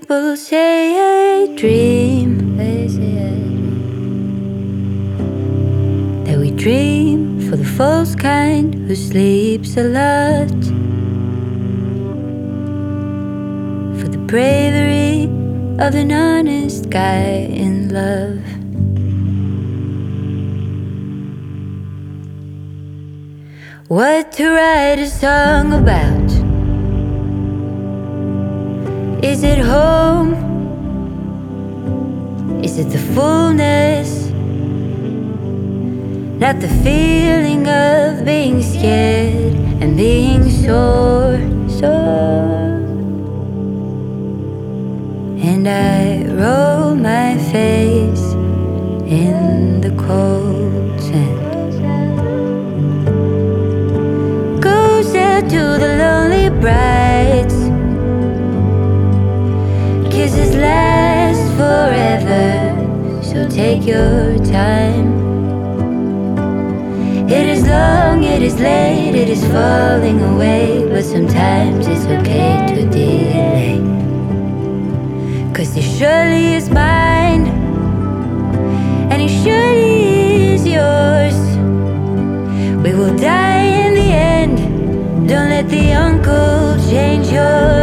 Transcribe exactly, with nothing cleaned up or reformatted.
people say I dream, they say I dream, that we dream for the false kind who sleeps a lot, for the bravery of an honest guy in love. What to write a song about? Is it home? Is it the fullness? Not the feeling of being scared and being sore, sore. And I roll my face in the cold sand. Goes out to the lonely brides. Kisses last forever, so take your time. It is long, it is late, it is falling away, but sometimes it's okay to delay. 'Cause he surely is mine, and he surely is yours. We will die in the end. Don't let the uncle change your